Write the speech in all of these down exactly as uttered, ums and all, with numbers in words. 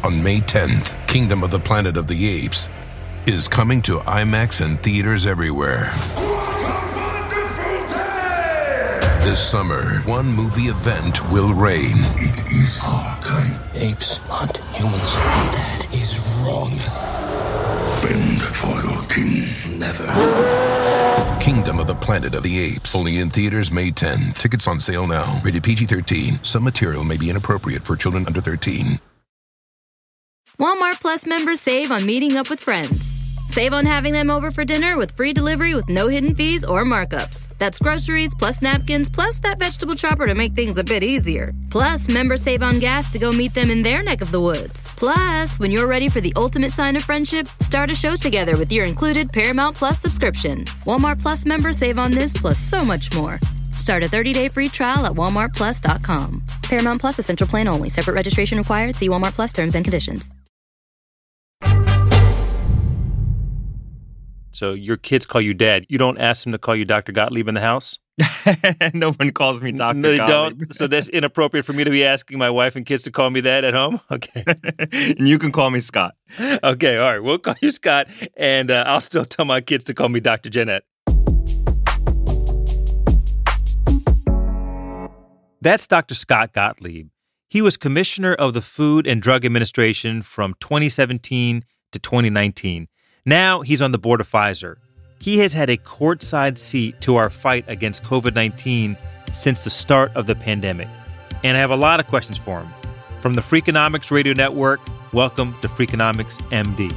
on May tenth, Kingdom of the Planet of the Apes is coming to IMAX and theaters everywhere. What a wonderful day! This summer, one movie event will reign. It is our time. Apes hunt humans. That is wrong. Bend for your king. Never. Kingdom of the Planet of the Apes. Only in theaters May tenth. Tickets on sale now. Rated P G thirteen. Some material may be inappropriate for children under thirteen. Walmart Plus members save on meeting up with friends. Save on having them over for dinner with free delivery with no hidden fees or markups. That's groceries, plus napkins, plus that vegetable chopper to make things a bit easier. Plus, members save on gas to go meet them in their neck of the woods. Plus, when you're ready for the ultimate sign of friendship, start a show together with your included Paramount Plus subscription. Walmart Plus members save on this plus so much more. Start a thirty-day free trial at walmart plus dot com. Paramount Plus Essential Plan only. Separate registration required. See Walmart Plus terms and conditions. So your kids call you dad. You don't ask them to call you Doctor Gottlieb in the house? No one calls me Doctor No, they Gottlieb. don't. So that's inappropriate for me to be asking my wife and kids to call me that at home? Okay. And you can call me Scott. Okay, all right. We'll call you Scott, and uh, I'll still tell my kids to call me Doctor Jeanette. That's Doctor Scott Gottlieb. He was commissioner of the Food and Drug Administration from twenty seventeen to twenty nineteen. Now he's on the board of Pfizer. He has had a courtside seat to our fight against covid nineteen since the start of the pandemic. And I have a lot of questions for him. From the Freakonomics Radio Network, welcome to Freakonomics M D.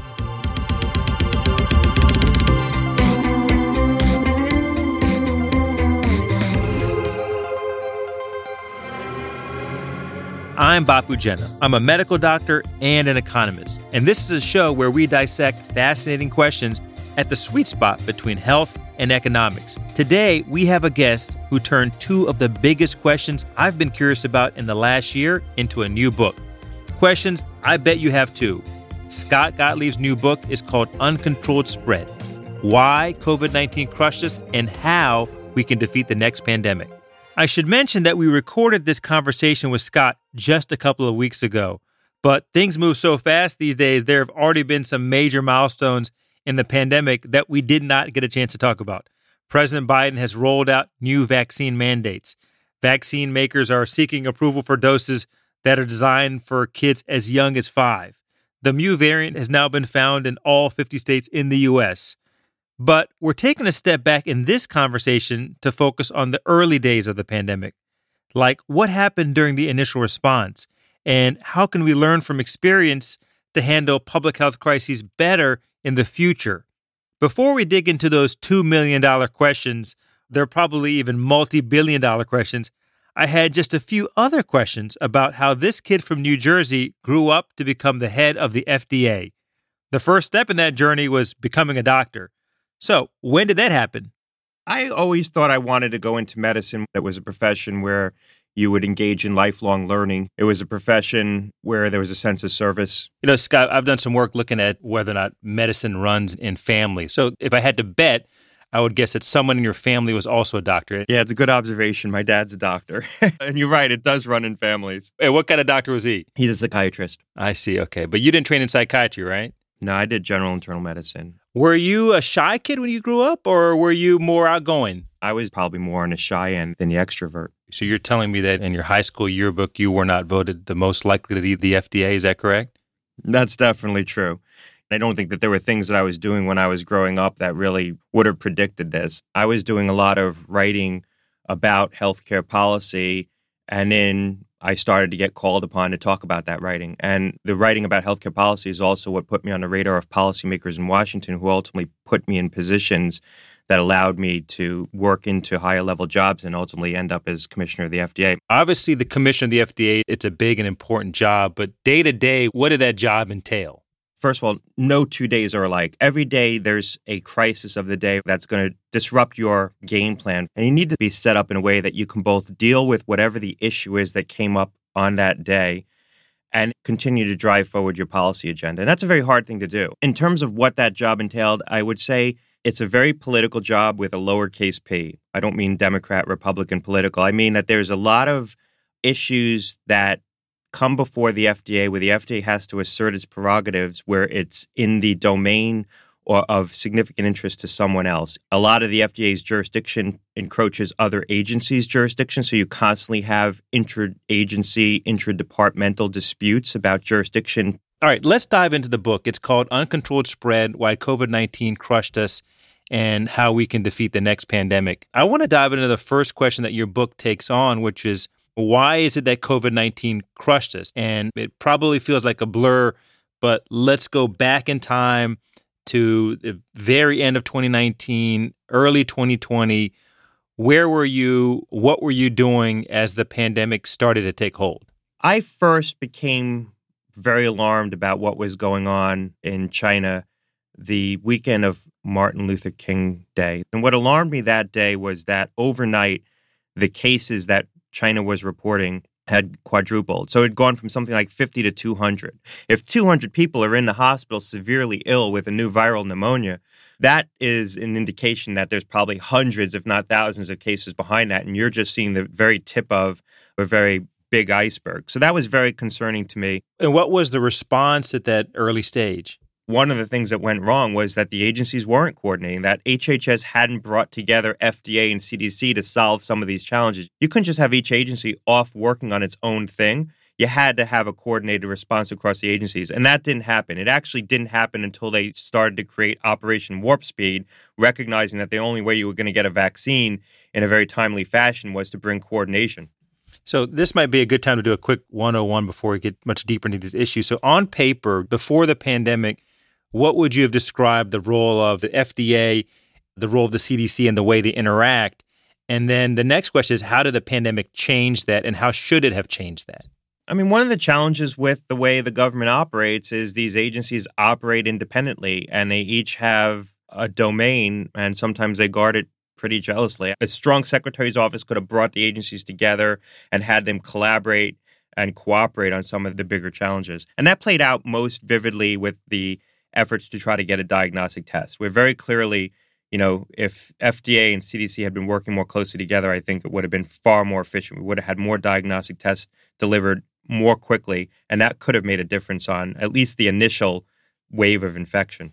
I'm Bapu Jena. I'm a medical doctor and an economist, and this is a show where we dissect fascinating questions at the sweet spot between health and economics. Today, we have a guest who turned two of the biggest questions I've been curious about in the last year into a new book. Questions I bet you have too. Scott Gottlieb's new book is called Uncontrolled Spread: Why covid nineteen Crushed Us and How We Can Defeat the Next Pandemic. I should mention that we recorded this conversation with Scott just a couple of weeks ago, but things move so fast these days, there have already been some major milestones in the pandemic that we did not get a chance to talk about. President Biden has rolled out new vaccine mandates. Vaccine makers are seeking approval for doses that are designed for kids as young as five. The Mu variant has now been found in all fifty states in the U S, but we're taking a step back in this conversation to focus on the early days of the pandemic, like what happened during the initial response, and how can we learn from experience to handle public health crises better in the future. Before we dig into those two million dollars questions, they're probably even multi-billion dollar questions, I had just a few other questions about how this kid from New Jersey grew up to become the head of the F D A. The first step in that journey was becoming a doctor. So, when did that happen? I always thought I wanted to go into medicine. It was a profession where you would engage in lifelong learning. It was a profession where there was a sense of service. You know, Scott, I've done some work looking at whether or not medicine runs in families. So, if I had to bet, I would guess that someone in your family was also a doctor. Yeah, it's a good observation. My dad's a doctor. And you're right, it does run in families. Hey, what kind of doctor was he? He's a psychiatrist. I see, okay. But you didn't train in psychiatry, right? No, I did general internal medicine. Were you a shy kid when you grew up, or were you more outgoing? I was probably more on the shy end than the extrovert. So you're telling me that in your high school yearbook, you were not voted the most likely to lead the F D A, is that correct? That's definitely true. I don't think that there were things that I was doing when I was growing up that really would have predicted this. I was doing a lot of writing about healthcare policy, and then I started to get called upon to talk about that writing. And the writing about healthcare policy is also what put me on the radar of policymakers in Washington, who ultimately put me in positions that allowed me to work into higher level jobs and ultimately end up as commissioner of the F D A. Obviously, the commissioner of the F D A, it's a big and important job, but day to day, what did that job entail? First of all, no two days are alike. Every day there's a crisis of the day that's going to disrupt your game plan. And you need to be set up in a way that you can both deal with whatever the issue is that came up on that day and continue to drive forward your policy agenda. And that's a very hard thing to do. In terms of what that job entailed, I would say it's a very political job with a lowercase p. I don't mean Democrat, Republican political. I mean that there's a lot of issues that come before the F D A, where the F D A has to assert its prerogatives, where it's in the domain or of significant interest to someone else. A lot of the F D A's jurisdiction encroaches other agencies' jurisdiction, so you constantly have intra-agency, intra-departmental disputes about jurisdiction. All right, let's dive into the book. It's called Uncontrolled Spread, Why COVID nineteen Crushed Us and How We Can Defeat the Next Pandemic. I want to dive into the first question that your book takes on, which is, why is it that COVID nineteen crushed us? And it probably feels like a blur, but let's go back in time to the very end of twenty nineteen, early twenty twenty. Where were you? What were you doing as the pandemic started to take hold? I first became very alarmed about what was going on in China the weekend of Martin Luther King Day. And what alarmed me that day was that overnight, the cases that China was reporting had quadrupled. So it had gone from something like fifty to two hundred. If two hundred people are in the hospital severely ill with a new viral pneumonia, that is an indication that there's probably hundreds, if not thousands, of cases behind that. And you're just seeing the very tip of a very big iceberg. So that was very concerning to me. And what was the response at that early stage? One of the things that went wrong was that the agencies weren't coordinating, that H H S hadn't brought together F D A and C D C to solve some of these challenges. You couldn't just have each agency off working on its own thing. You had to have a coordinated response across the agencies, and that didn't happen. It actually didn't happen until they started to create Operation Warp Speed, recognizing that the only way you were going to get a vaccine in a very timely fashion was to bring coordination. So this might be a good time to do a quick one oh one before we get much deeper into these issues. So on paper, before the pandemic, what would you have described the role of the F D A, the role of the C D C, and the way they interact? And then the next question is, how did the pandemic change that, and how should it have changed that? I mean, one of the challenges with the way the government operates is these agencies operate independently, and they each have a domain, and sometimes they guard it pretty jealously. A strong secretary's office could have brought the agencies together and had them collaborate and cooperate on some of the bigger challenges. And that played out most vividly with the efforts to try to get a diagnostic test. We're very clearly, you know, if F D A and C D C had been working more closely together, I think it would have been far more efficient. We would have had more diagnostic tests delivered more quickly, and that could have made a difference on at least the initial wave of infection.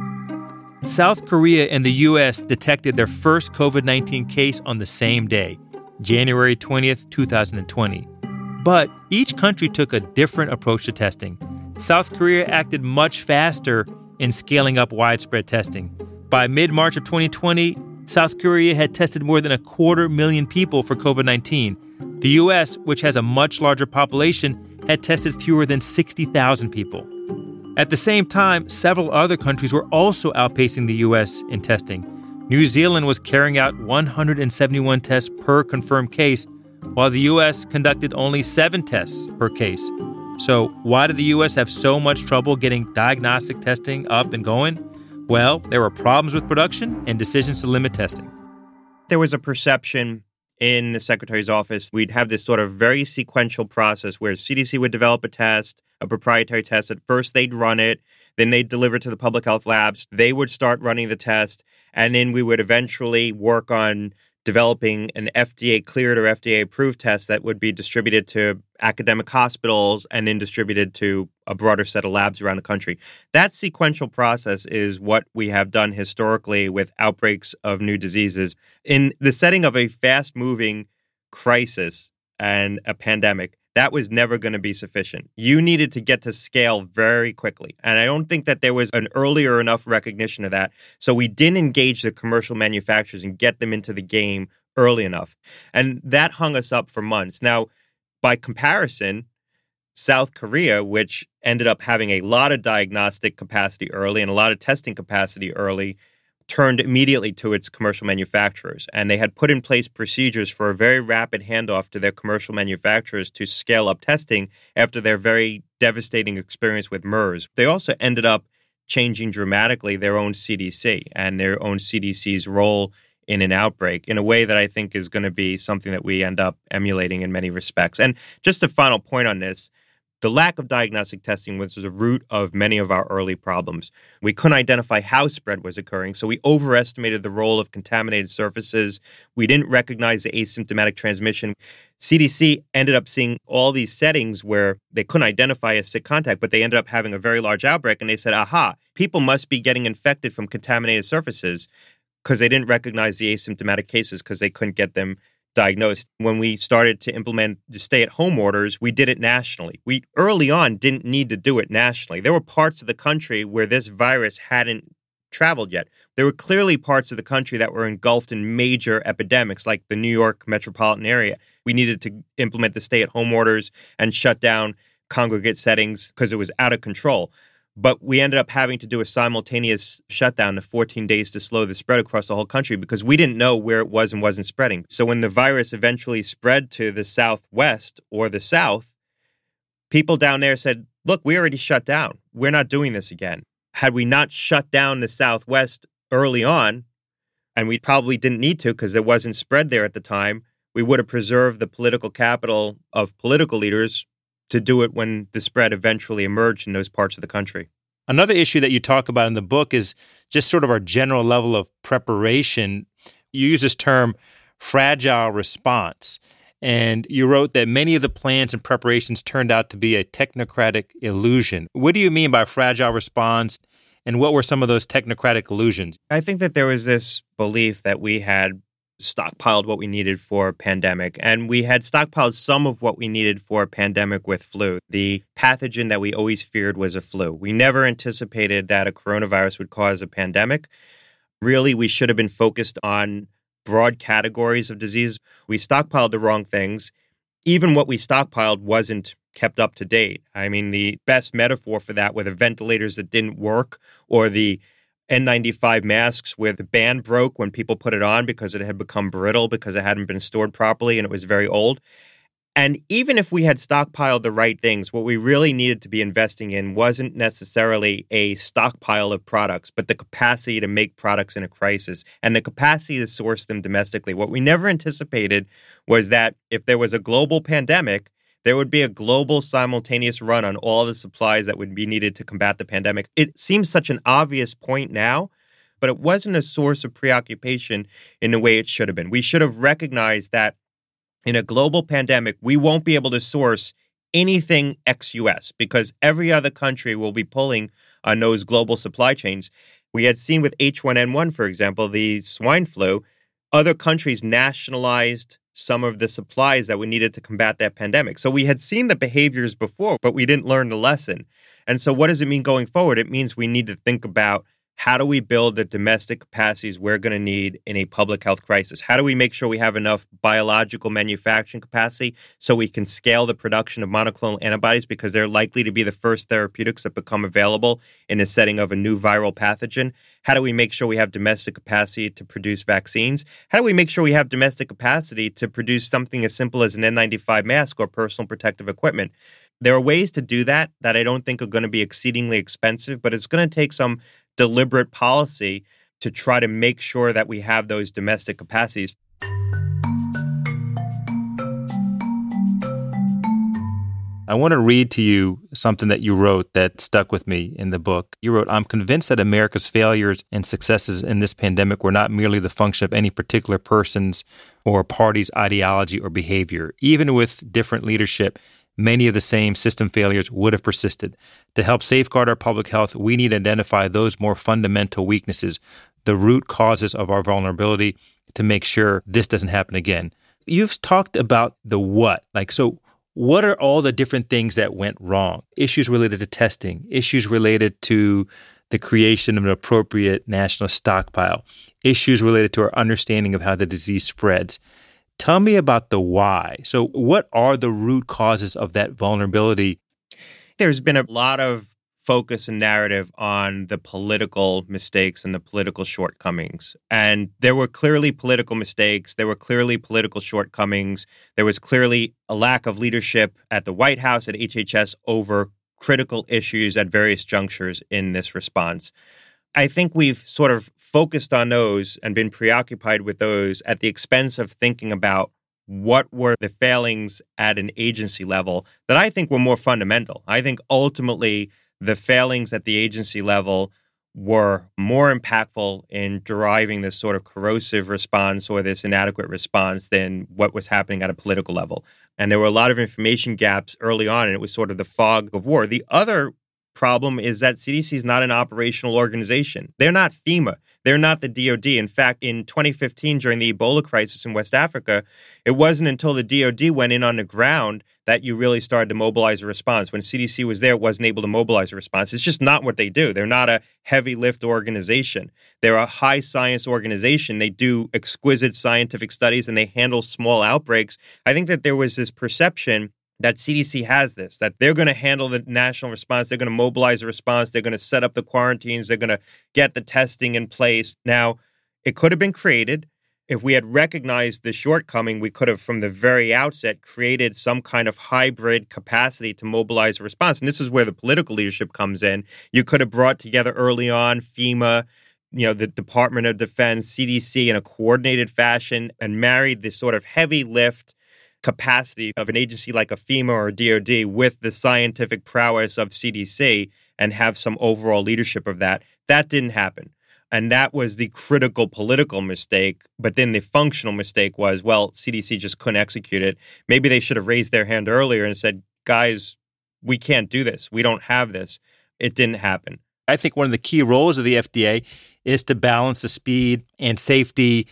South Korea and the U S detected their first COVID nineteen case on the same day, January twentieth, twenty twenty. But each country took a different approach to testing. South Korea acted much faster in scaling up widespread testing. By mid-March of twenty twenty, South Korea had tested more than a quarter million people for COVID nineteen. The U S, which has a much larger population, had tested fewer than sixty thousand people. At the same time, several other countries were also outpacing the U S in testing. New Zealand was carrying out one hundred seventy-one tests per confirmed case, while the U S conducted only seven tests per case. So why did the U S have so much trouble getting diagnostic testing up and going? Well, there were problems with production and decisions to limit testing. There was a perception in the Secretary's office we'd have this sort of very sequential process where C D C would develop a test, a proprietary test. At first, they'd run it. Then they'd deliver it to the public health labs. They would start running the test. And then we would eventually work on developing an F D A-cleared or F D A-approved test that would be distributed to academic hospitals and then distributed to a broader set of labs around the country. That sequential process is what we have done historically with outbreaks of new diseases. In the setting of a fast-moving crisis and a pandemic, that was never going to be sufficient. You needed to get to scale very quickly. And I don't think that there was an earlier enough recognition of that. So we didn't engage the commercial manufacturers and get them into the game early enough. And that hung us up for months. Now, by comparison, South Korea, which ended up having a lot of diagnostic capacity early and a lot of testing capacity early, turned immediately to its commercial manufacturers. And they had put in place procedures for a very rapid handoff to their commercial manufacturers to scale up testing after their very devastating experience with MERS. They also ended up changing dramatically their own C D C and their own C D C's role in an outbreak in a way that I think is going to be something that we end up emulating in many respects. And just a final point on this, The lack of diagnostic testing was the root of many of our early problems. We couldn't identify how spread was occurring, so we overestimated the role of contaminated surfaces. We didn't recognize the asymptomatic transmission. C D C ended up seeing all these settings where they couldn't identify a sick contact, but they ended up having a very large outbreak, and they said, aha, people must be getting infected from contaminated surfaces because they didn't recognize the asymptomatic cases because they couldn't get them diagnosed. When we started to implement the stay-at-home orders, we did it nationally. We early on didn't need to do it nationally. There were parts of the country where this virus hadn't traveled yet. There were clearly parts of the country that were engulfed in major epidemics, like the New York metropolitan area. We needed to implement the stay-at-home orders and shut down congregate settings because it was out of control. But we ended up having to do a simultaneous shutdown of fourteen days to slow the spread across the whole country because we didn't know where it was and wasn't spreading. So when the virus eventually spread to the Southwest or the South, people down there said, look, we already shut down. We're not doing this again. Had we not shut down the Southwest early on, and we probably didn't need to because there wasn't spread there at the time, we would have preserved the political capital of political leaders to do it when the spread eventually emerged in those parts of the country. Another issue that you talk about in the book is just sort of our general level of preparation. You use this term, fragile response, and you wrote that many of the plans and preparations turned out to be a technocratic illusion. What do you mean by fragile response, and what were some of those technocratic illusions? I think that there was this belief that we had stockpiled what we needed for a pandemic. And we had stockpiled some of what we needed for a pandemic with flu. The pathogen that we always feared was a flu. We never anticipated that a coronavirus would cause a pandemic. Really, we should have been focused on broad categories of disease. We stockpiled the wrong things. Even what we stockpiled wasn't kept up to date. I mean, the best metaphor for that were the ventilators that didn't work or the N ninety-five masks where the band broke when people put it on because it had become brittle because it hadn't been stored properly and it was very old. And even if we had stockpiled the right things, what we really needed to be investing in wasn't necessarily a stockpile of products, but the capacity to make products in a crisis and the capacity to source them domestically. What we never anticipated was that if there was a global pandemic, there would be a global simultaneous run on all the supplies that would be needed to combat the pandemic. It seems such an obvious point now, but it wasn't a source of preoccupation in the way it should have been. We should have recognized that in a global pandemic, we won't be able to source anything ex-U S because every other country will be pulling on those global supply chains. We had seen with H one N one, for example, the swine flu, other countries nationalized some of the supplies that we needed to combat that pandemic. So we had seen the behaviors before, but we didn't learn the lesson. And so what does it mean going forward? It means we need to think about how do we build the domestic capacities we're going to need in a public health crisis? How do we make sure we have enough biological manufacturing capacity so we can scale the production of monoclonal antibodies because they're likely to be the first therapeutics that become available in the setting of a new viral pathogen? How do we make sure we have domestic capacity to produce vaccines? How do we make sure we have domestic capacity to produce something as simple as an N ninety-five mask or personal protective equipment? There are ways to do that that I don't think are going to be exceedingly expensive, but it's going to take some deliberate policy to try to make sure that we have those domestic capacities. I want to read to you something that you wrote that stuck with me in the book. You wrote, I'm convinced that America's failures and successes in this pandemic were not merely the function of any particular person's or party's ideology or behavior. Even with different leadership, many of the same system failures would have persisted. To help safeguard our public health, we need to identify those more fundamental weaknesses, the root causes of our vulnerability, to make sure this doesn't happen again. You've talked about the what. Like, so what are all the different things that went wrong? Issues related to testing, issues related to the creation of an appropriate national stockpile, issues related to our understanding of how the disease spreads. Tell me about the why. So what are the root causes of that vulnerability? There's been a lot of focus and narrative on the political mistakes and the political shortcomings. And there were clearly political mistakes. There were clearly political shortcomings. There was clearly a lack of leadership at the White House, at H H S, over critical issues at various junctures in this response. I think we've sort of focused on those and been preoccupied with those at the expense of thinking about what were the failings at an agency level that I think were more fundamental. I think ultimately the failings at the agency level were more impactful in driving this sort of corrosive response or this inadequate response than what was happening at a political level. And there were a lot of information gaps early on, and it was sort of the fog of war. The other problem is that C D C is not an operational organization. They're not FEMA. They're not the D O D. In fact, in twenty fifteen, during the Ebola crisis in West Africa, it wasn't until the D O D went in on the ground that you really started to mobilize a response. When C D C was there, it wasn't able to mobilize a response. It's just not what they do. They're not a heavy lift organization. They're a high science organization. They do exquisite scientific studies and they handle small outbreaks. I think that there was this perception that C D C has this, that they're going to handle the national response. They're going to mobilize a response. They're going to set up the quarantines. They're going to get the testing in place. Now, it could have been created. If we had recognized the shortcoming, we could have, from the very outset, created some kind of hybrid capacity to mobilize a response. And this is where the political leadership comes in. You could have brought together early on FEMA, you know, the Department of Defense, C D C in a coordinated fashion and married this sort of heavy lift capacity of an agency like a FEMA or a D O D with the scientific prowess of C D C and have some overall leadership of that. That didn't happen. And that was the critical political mistake. But then the functional mistake was, well, C D C just couldn't execute it. Maybe they should have raised their hand earlier and said, guys, we can't do this. We don't have this. It didn't happen. I think one of the key roles of the F D A is to balance the speed and safety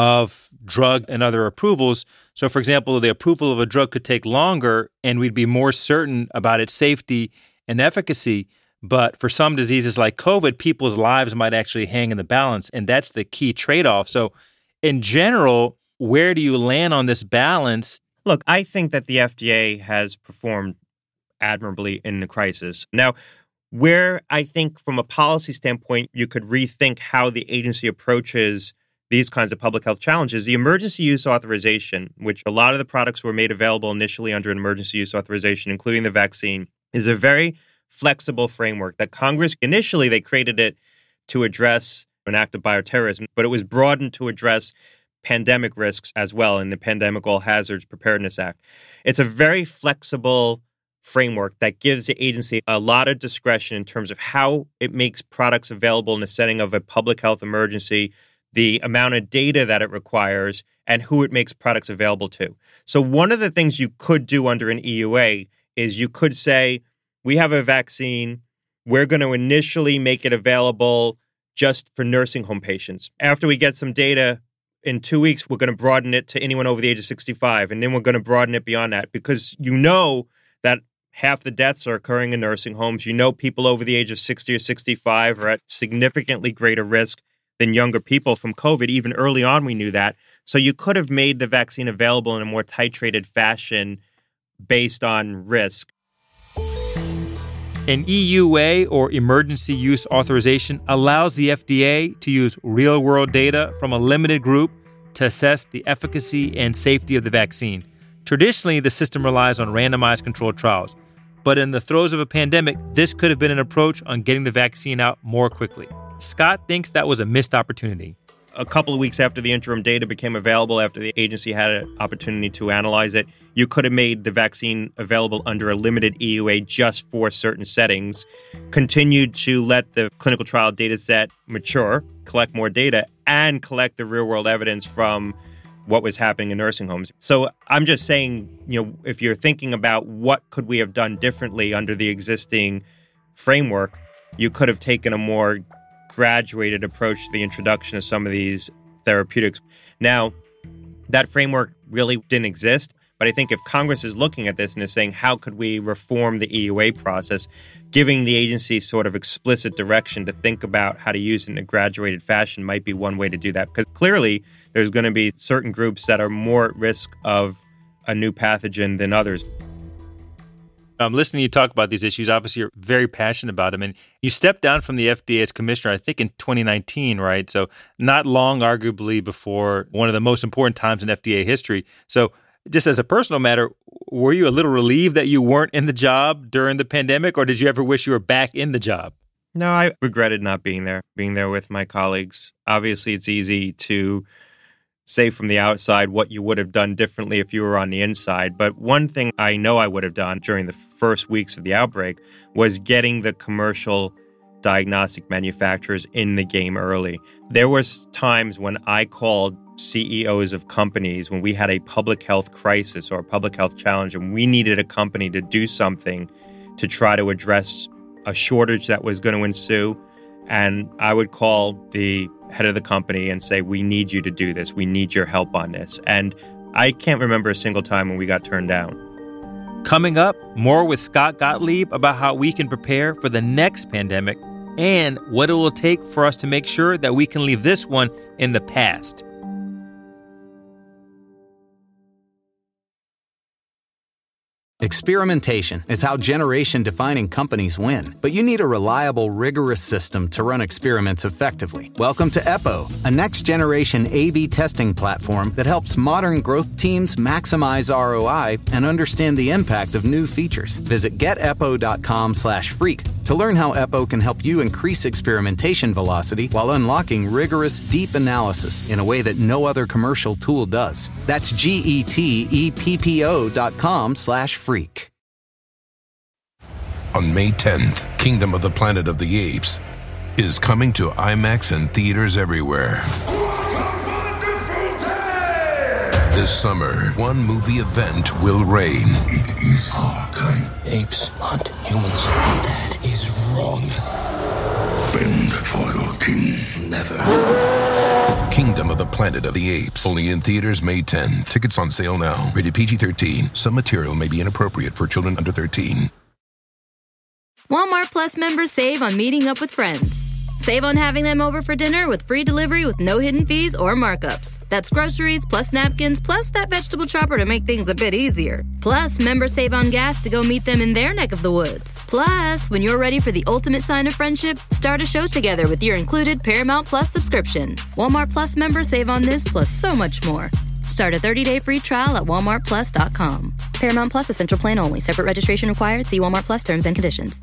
of drug and other approvals. So, for example, the approval of a drug could take longer and we'd be more certain about its safety and efficacy. But for some diseases like COVID, people's lives might actually hang in the balance. And that's the key trade-off. So in general, where do you land on this balance? Look, I think that the F D A has performed admirably in the crisis. Now, where I think from a policy standpoint, you could rethink how the agency approaches these kinds of public health challenges, the emergency use authorization, which a lot of the products were made available initially under an emergency use authorization, including the vaccine, is a very flexible framework that Congress, initially they created it to address an act of bioterrorism, but it was broadened to address pandemic risks as well in the Pandemic All Hazards Preparedness Act. It's a very flexible framework that gives the agency a lot of discretion in terms of how it makes products available in the setting of a public health emergency, the amount of data that it requires, and who it makes products available to. So one of the things you could do under an E U A is you could say, we have a vaccine, we're going to initially make it available just for nursing home patients. After we get some data, in two weeks, we're going to broaden it to anyone over the age of sixty-five, and then we're going to broaden it beyond that because you know that half the deaths are occurring in nursing homes. You know people over the age of sixty or sixty-five are at significantly greater risk than younger people from COVID. Even early on, we knew that. So you could have made the vaccine available in a more titrated fashion based on risk. An E U A, or Emergency Use Authorization, allows the F D A to use real-world data from a limited group to assess the efficacy and safety of the vaccine. Traditionally, the system relies on randomized controlled trials. But in the throes of a pandemic, this could have been an approach on getting the vaccine out more quickly. Scott thinks that was a missed opportunity. A couple of weeks after the interim data became available, after the agency had an opportunity to analyze it, you could have made the vaccine available under a limited E U A just for certain settings, continued to let the clinical trial data set mature, collect more data, and collect the real-world evidence from what was happening in nursing homes. So I'm just saying, you know, if you're thinking about what could we have done differently under the existing framework, you could have taken a more graduated approach to the introduction of some of these therapeutics. Now, that framework really didn't exist, but I think if Congress is looking at this and is saying, how could we reform the E U A process, giving the agency sort of explicit direction to think about how to use it in a graduated fashion might be one way to do that. Because clearly, there's going to be certain groups that are more at risk of a new pathogen than others. I'm listening to you talk about these issues. Obviously, you're very passionate about them. And you stepped down from the F D A as commissioner, I think, in twenty nineteen, right? So not long, arguably, before one of the most important times in F D A history. So just as a personal matter, were you a little relieved that you weren't in the job during the pandemic, or did you ever wish you were back in the job? No, I regretted not being there, being there with my colleagues. Obviously, it's easy to say from the outside what you would have done differently if you were on the inside. But one thing I know I would have done during the first weeks of the outbreak was getting the commercial diagnostic manufacturers in the game early. There was times when I called C E Os of companies when we had a public health crisis or a public health challenge and we needed a company to do something to try to address a shortage that was going to ensue. And I would call the head of the company and say, we need you to do this. We need your help on this. And I can't remember a single time when we got turned down. Coming up, more with Scott Gottlieb about how we can prepare for the next pandemic and what it will take for us to make sure that we can leave this one in the past. Experimentation is how generation-defining companies win. But you need a reliable, rigorous system to run experiments effectively. Welcome to EPO, a next-generation A B testing platform that helps modern growth teams maximize R O I and understand the impact of new features. Visit getepo.com slash freak to learn how EPO can help you increase experimentation velocity while unlocking rigorous, deep analysis in a way that no other commercial tool does. That's G-E-T-E-P-P-O dot com slash freak. On May tenth, Kingdom of the Planet of the Apes is coming to IMAX and theaters everywhere. What a wonderful day! This summer, one movie event will reign. It is our time. Apes hunt humans. That is wrong. Bend for your king. Never. Kingdom of the Planet of the Apes. Only in theaters May tenth. Tickets on sale now. Rated P G thirteen. Some material may be inappropriate for children under thirteen. Walmart Plus members save on meeting up with friends. Save on having them over for dinner with free delivery with no hidden fees or markups. That's groceries plus napkins plus that vegetable chopper to make things a bit easier. Plus, members save on gas to go meet them in their neck of the woods. Plus, when you're ready for the ultimate sign of friendship, start a show together with your included Paramount Plus subscription. Walmart Plus members save on this plus so much more. Start a thirty-day free trial at walmart plus dot com. Paramount Plus Essential Plan only. Separate registration required. See Walmart Plus terms and conditions.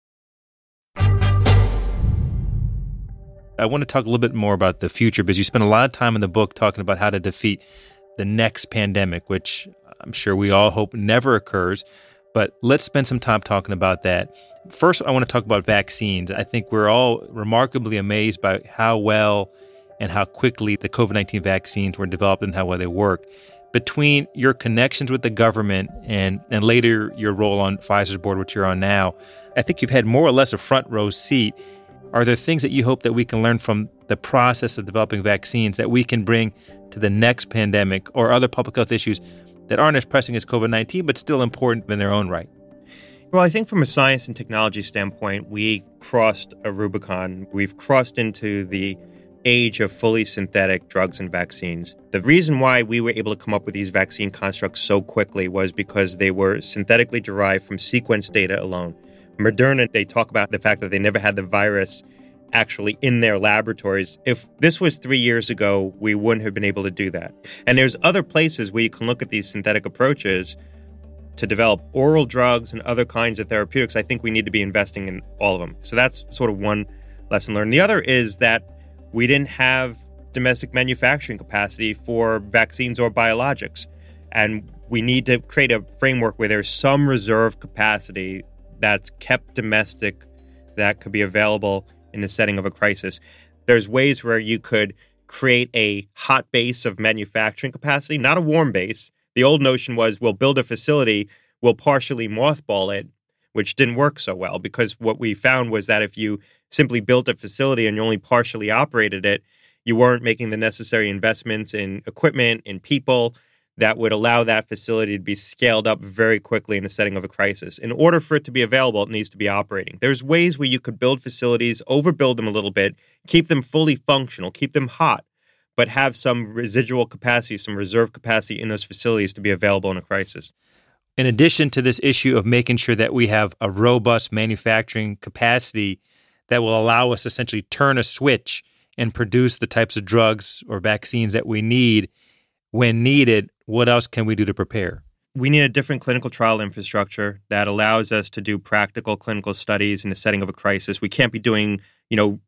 I want to talk a little bit more about the future because you spend a lot of time in the book talking about how to defeat the next pandemic, which I'm sure we all hope never occurs. But let's spend some time talking about that. First, I want to talk about vaccines. I think we're all remarkably amazed by how well and how quickly the COVID nineteen vaccines were developed and how well they work. Between your connections with the government and, and later your role on Pfizer's board, which you're on now, I think you've had more or less a front row seat. Are there things that you hope that we can learn from the process of developing vaccines that we can bring to the next pandemic or other public health issues that aren't as pressing as COVID nineteen, but still important in their own right? Well, I think from a science and technology standpoint, we crossed a Rubicon. We've crossed into the age of fully synthetic drugs and vaccines. The reason why we were able to come up with these vaccine constructs so quickly was because they were synthetically derived from sequence data alone. Moderna, they talk about the fact that they never had the virus actually in their laboratories. If this was three years ago, we wouldn't have been able to do that. And there's other places where you can look at these synthetic approaches to develop oral drugs and other kinds of therapeutics. I think we need to be investing in all of them. So that's sort of one lesson learned. The other is that we didn't have domestic manufacturing capacity for vaccines or biologics. And we need to create a framework where there's some reserve capacity that's kept domestic that could be available in the setting of a crisis. There's ways where you could create a hot base of manufacturing capacity, not a warm base. The old notion was we'll build a facility, we'll partially mothball it, which didn't work so well because what we found was that if you simply built a facility and you only partially operated it, you weren't making the necessary investments in equipment, in people, that would allow that facility to be scaled up very quickly in the setting of a crisis. In order for it to be available, it needs to be operating. There's ways where you could build facilities, overbuild them a little bit, keep them fully functional, keep them hot, but have some residual capacity, some reserve capacity in those facilities to be available in a crisis. In addition to this issue of making sure that we have a robust manufacturing capacity that will allow us to essentially turn a switch and produce the types of drugs or vaccines that we need when needed, what else can we do to prepare? We need a different clinical trial infrastructure that allows us to do practical clinical studies in the setting of a crisis. We can't be doing, you know,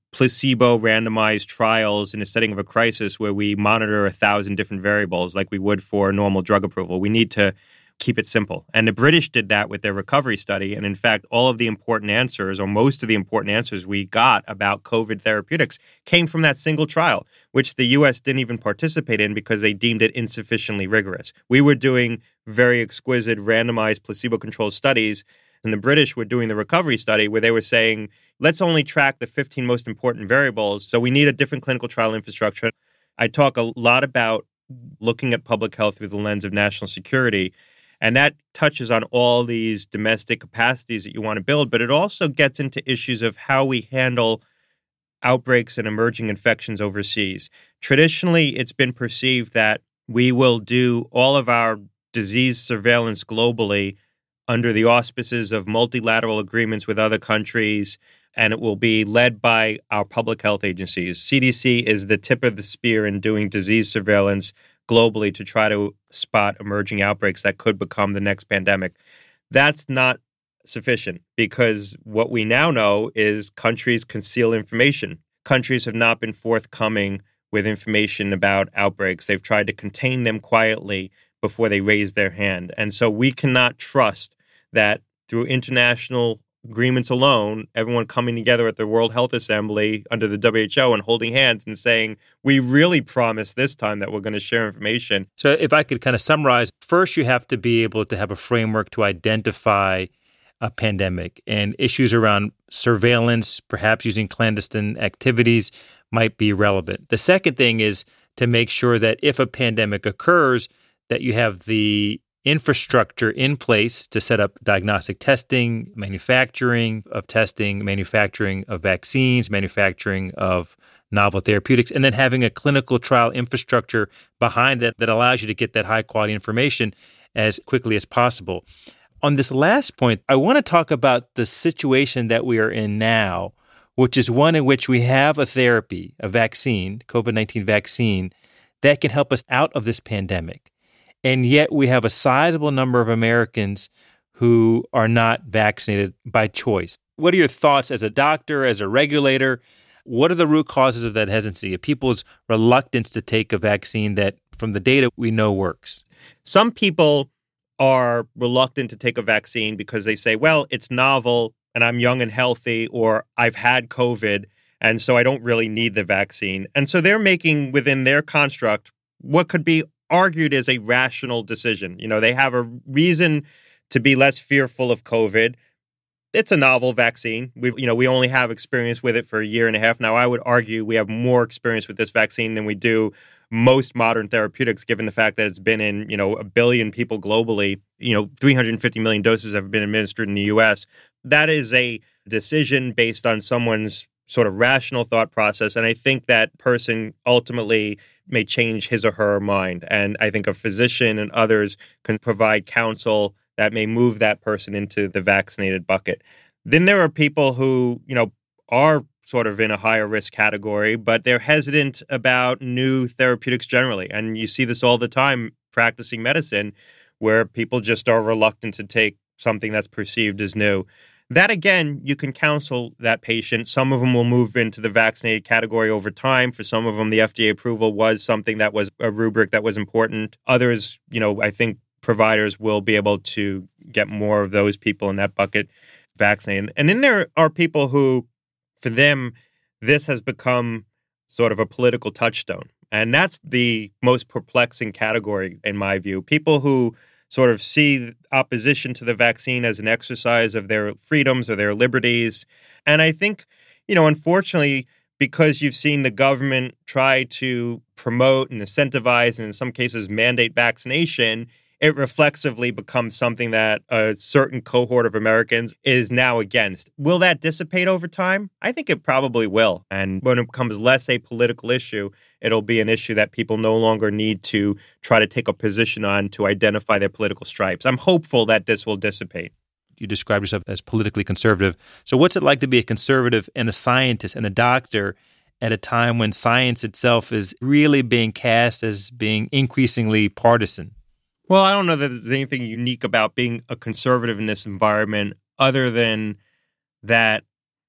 placebo randomized trials in a setting of a crisis where we monitor a thousand different variables like we would for normal drug approval. We need to keep it simple. And the British did that with their recovery study. And in fact, all of the important answers, or most of the important answers we got about COVID therapeutics came from that single trial, which the U S didn't even participate in because they deemed it insufficiently rigorous. We were doing very exquisite randomized placebo-controlled studies, and the British were doing the recovery study where they were saying, let's only track the fifteen most important variables. So we need a different clinical trial infrastructure. I talk a lot about looking at public health through the lens of national security. And that touches on all these domestic capacities that you want to build, but it also gets into issues of how we handle outbreaks and emerging infections overseas. Traditionally, it's been perceived that we will do all of our disease surveillance globally under the auspices of multilateral agreements with other countries, and it will be led by our public health agencies. C D C is the tip of the spear in doing disease surveillance globally to try to spot emerging outbreaks that could become the next pandemic. That's not sufficient because what we now know is countries conceal information. Countries have not been forthcoming with information about outbreaks. They've tried to contain them quietly before they raise their hand. And so we cannot trust that through international agreements alone, everyone coming together at the World Health Assembly under the W H O and holding hands and saying, we really promise this time that we're going to share information. So if I could kind of summarize, first you have to be able to have a framework to identify a pandemic, and issues around surveillance, perhaps using clandestine activities, might be relevant. The second thing is to make sure that if a pandemic occurs, that you have the infrastructure in place to set up diagnostic testing, manufacturing of testing, manufacturing of vaccines, manufacturing of novel therapeutics, and then having a clinical trial infrastructure behind that that allows you to get that high-quality information as quickly as possible. On this last point, I want to talk about the situation that we are in now, which is one in which we have a therapy, a vaccine, COVID nineteen vaccine, that can help us out of this pandemic. And yet we have a sizable number of Americans who are not vaccinated by choice. What are your thoughts as a doctor, as a regulator? What are the root causes of that hesitancy, of people's reluctance to take a vaccine that, from the data, we know works? Some people are reluctant to take a vaccine because they say, well, it's novel and I'm young and healthy, or I've had COVID, and so I don't really need the vaccine. And so they're making within their construct what could be argued as a rational decision. You know, they have a reason to be less fearful of COVID. It's a novel vaccine. We, you know, we only have experience with it for a year and a half now. I would argue we have more experience with this vaccine than we do most modern therapeutics, given the fact that it's been in, you know, a billion people globally. You know, three hundred fifty million doses have been administered in the U S. That is a decision based on someone's sort of rational thought process. And I think that person ultimately may change his or her mind. And I think a physician and others can provide counsel that may move that person into the vaccinated bucket. Then there are people who, you know, are sort of in a higher risk category, but they're hesitant about new therapeutics generally. And you see this all the time practicing medicine, where people just are reluctant to take something that's perceived as new. That, again, you can counsel that patient. Some of them will move into the vaccinated category over time. For some of them, the F D A approval was something that was a rubric that was important. Others, you know, I think providers will be able to get more of those people in that bucket vaccinated. And then there are people who, for them, this has become sort of a political touchstone. And that's the most perplexing category, in my view. People who sort of see opposition to the vaccine as an exercise of their freedoms or their liberties. And I think, you know, unfortunately, because you've seen the government try to promote and incentivize and in some cases mandate vaccination, it reflexively becomes something that a certain cohort of Americans is now against. Will that dissipate over time? I think it probably will. And when it becomes less a political issue, it'll be an issue that people no longer need to try to take a position on to identify their political stripes. I'm hopeful that this will dissipate. You described yourself as politically conservative. So what's it like to be a conservative and a scientist and a doctor at a time when science itself is really being cast as being increasingly partisan? Well, I don't know that there's anything unique about being a conservative in this environment other than that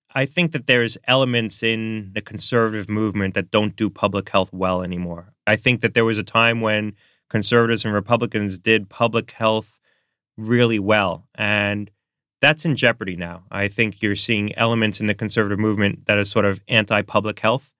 I think that there's elements in the conservative movement that don't do public health well anymore. I think that there was a time when conservatives and Republicans did public health really well, and that's in jeopardy now. I think you're seeing elements in the conservative movement that are sort of anti-public health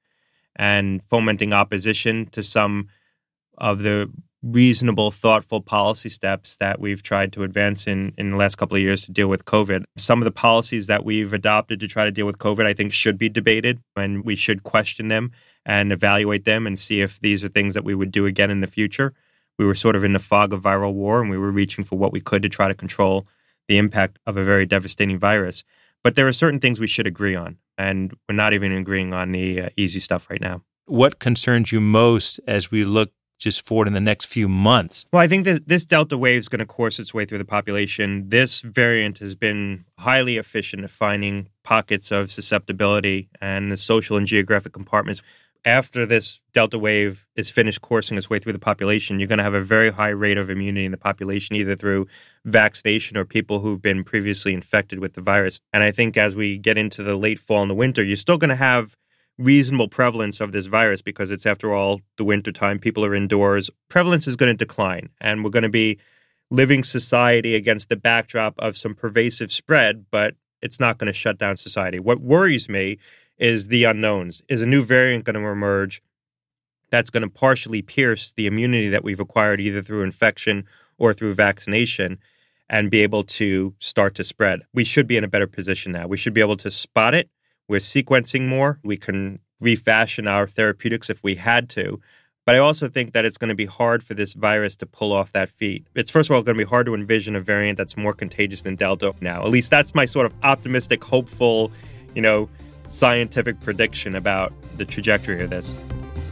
and fomenting opposition to some of the reasonable, thoughtful policy steps that we've tried to advance in, in the last couple of years to deal with COVID. Some of the policies that we've adopted to try to deal with COVID, I think, should be debated, and we should question them and evaluate them and see if these are things that we would do again in the future. We were sort of in the fog of viral war, and we were reaching for what we could to try to control the impact of a very devastating virus. But there are certain things we should agree on, and we're not even agreeing on the uh, easy stuff right now. What concerns you most as we look just forward in the next few months? Well, I think that this Delta wave is going to course its way through the population. This variant has been highly efficient at finding pockets of susceptibility and the social and geographic compartments. After this Delta wave is finished coursing its way through the population, you're going to have a very high rate of immunity in the population, either through vaccination or people who've been previously infected with the virus. And I think as we get into the late fall and the winter, you're still going to have reasonable prevalence of this virus because it's, after all, the wintertime. People are indoors. Prevalence is going to decline, and we're going to be living society against the backdrop of some pervasive spread, but it's not going to shut down society. What worries me is the unknowns. Is a new variant going to emerge that's going to partially pierce the immunity that we've acquired either through infection or through vaccination and be able to start to spread? We should be in a better position now. We should be able to spot it. We're sequencing more. We can refashion our therapeutics if we had to. But I also think that it's going to be hard for this virus to pull off that feat. It's, first of all, going to be hard to envision a variant that's more contagious than Delta now. At least that's my sort of optimistic, hopeful, you know, scientific prediction about the trajectory of this.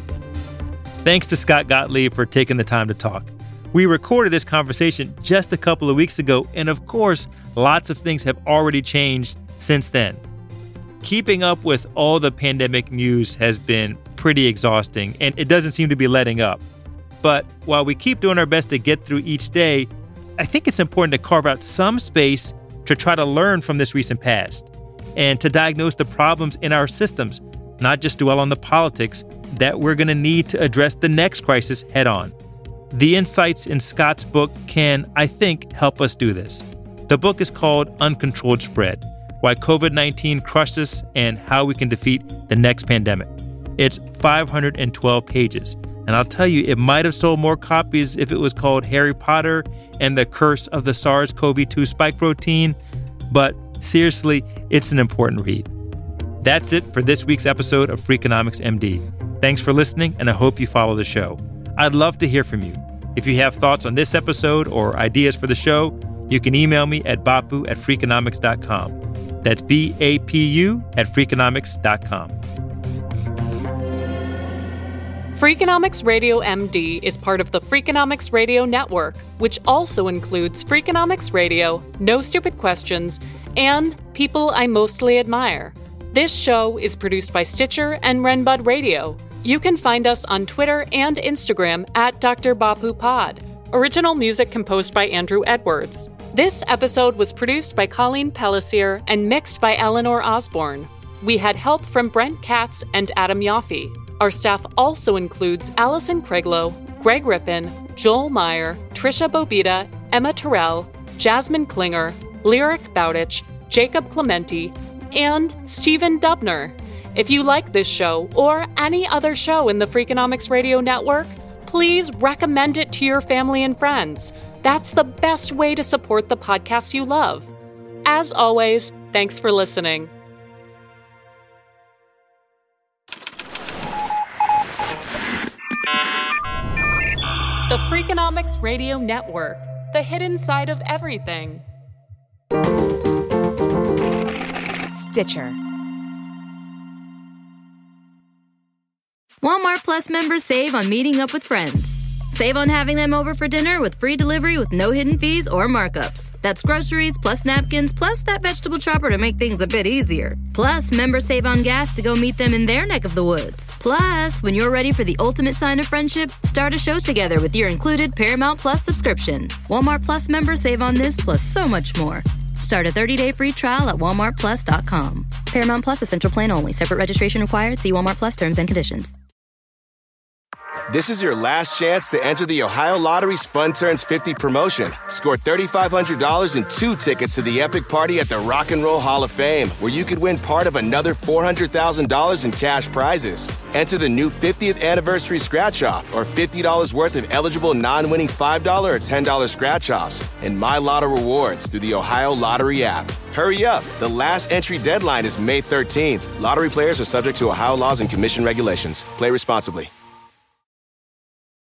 Thanks to Scott Gottlieb for taking the time to talk. We recorded this conversation just a couple of weeks ago, and of course, lots of things have already changed since then. Keeping up with all the pandemic news has been pretty exhausting, and it doesn't seem to be letting up. But while we keep doing our best to get through each day, I think it's important to carve out some space to try to learn from this recent past and to diagnose the problems in our systems, not just dwell on the politics that we're going to need to address the next crisis head on. The insights in Scott's book can, I think, help us do this. The book is called Uncontrolled Spread: Why COVID nineteen Crushed Us and How We Can Defeat the Next Pandemic. It's five hundred twelve pages, and I'll tell you, it might have sold more copies if it was called Harry Potter and the Curse of the SARS-C o V two Spike Protein, but seriously, it's an important read. That's it for this week's episode of Freakonomics M D. Thanks for listening, and I hope you follow the show. I'd love to hear from you. If you have thoughts on this episode or ideas for the show, you can email me at bapu at freakonomics dot com. That's B A P U at freakonomics dot com. Freakonomics Radio M D is part of the Freakonomics Radio Network, which also includes Freakonomics Radio, No Stupid Questions, and People I Mostly Admire. This show is produced by Stitcher and Renbud Radio. You can find us on Twitter and Instagram at Doctor Bapu Pod. Original music composed by Andrew Edwards. This episode was produced by Colleen Pellissier and mixed by Eleanor Osborne. We had help from Brent Katz and Adam Yaffe. Our staff also includes Allison Craiglow, Greg Rippin, Joel Meyer, Trisha Bobita, Emma Terrell, Jasmine Klinger, Lyric Bowditch, Jacob Clementi, and Stephen Dubner. If you like this show or any other show in the Freakonomics Radio Network, please recommend it to your family and friends. That's the best way to support the podcasts you love. As always, thanks for listening. The Freakonomics Radio Network, the hidden side of everything. Stitcher. Walmart Plus members save on meeting up with friends. Save on having them over for dinner with free delivery with no hidden fees or markups. That's groceries plus napkins plus that vegetable chopper to make things a bit easier. Plus, members save on gas to go meet them in their neck of the woods. Plus, when you're ready for the ultimate sign of friendship, start a show together with your included Paramount Plus subscription. Walmart Plus members save on this plus so much more. Start a thirty-day free trial at walmart plus dot com. Paramount Plus Essential Plan only. Separate registration required. See Walmart Plus terms and conditions. This is your last chance to enter the Ohio Lottery's Fun Turns fifty promotion. Score three thousand five hundred dollars and two tickets to the epic party at the Rock and Roll Hall of Fame, where you could win part of another four hundred thousand dollars in cash prizes. Enter the new fiftieth anniversary scratch-off or fifty dollars worth of eligible non-winning five dollars or ten dollars scratch-offs and My Lotto rewards through the Ohio Lottery app. Hurry up. The last entry deadline is May thirteenth. Lottery players are subject to Ohio laws and commission regulations. Play responsibly.